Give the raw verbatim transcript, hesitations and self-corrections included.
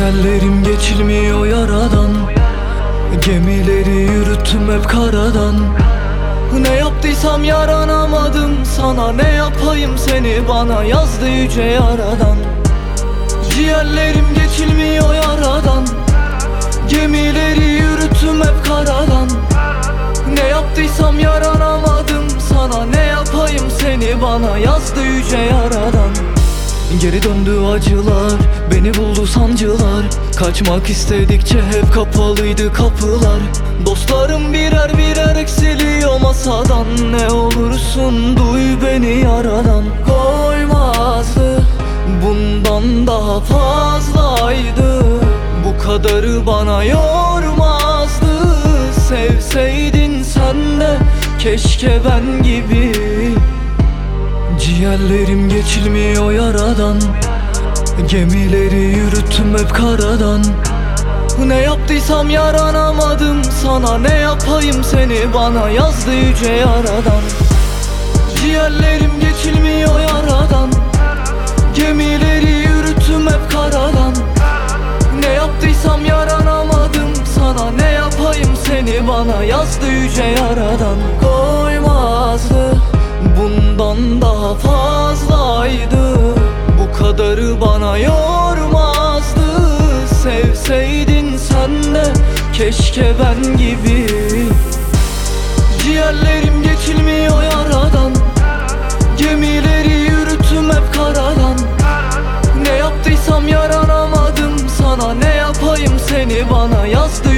Ciğerlerim geçilmiyor yaradan, gemileri yürüttüm hep karadan. Ne yaptıysam yaranamadım sana, ne yapayım seni bana yazdı yüce yaradan. Ciğerlerim geçilmiyor yaradan, gemileri yürüttüm hep karadan. Ne yaptıysam yaranamadım sana, ne yapayım seni bana yazdı yüce yaradan. Geri döndü acılar, beni buldu sancılar. Kaçmak istedikçe hep kapalıydı kapılar. Dostlarım birer birer eksiliyor masadan. Ne olursun duy beni yaradan. Koymazdı, bundan daha fazlaydı. Bu kadarı bana yormazdı. Sevseydin sen de keşke ben gibi. Ciğerlerim geçilmiyor yaradan, gemileri yürüttüm hep karadan. Ne yaptıysam yaranamadım sana, ne yapayım seni bana yazdı yüce yaradan. Ciğerlerim geçilmiyor yaradan, gemileri yürüttüm hep karadan. Ne yaptıysam yaranamadım sana, ne yapayım seni bana yazdı yüce yaradan. Koymazdı, bundan daha fazlaydı. Bu kadarı bana yormazdı. Sevseydin sen de keşke ben gibi. Ciğerlerim geçilmiyor yaradan, gemileri yürüttüm hep karadan. Ne yaptıysam yaranamadım sana, ne yapayım seni bana yazdı